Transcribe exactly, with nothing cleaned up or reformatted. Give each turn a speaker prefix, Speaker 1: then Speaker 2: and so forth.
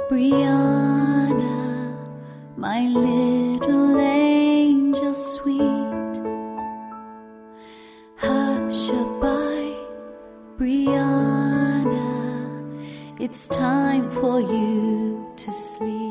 Speaker 1: Brianna, my little angel sweet. Hush-a-bye, Brianna, it's time for you to sleep.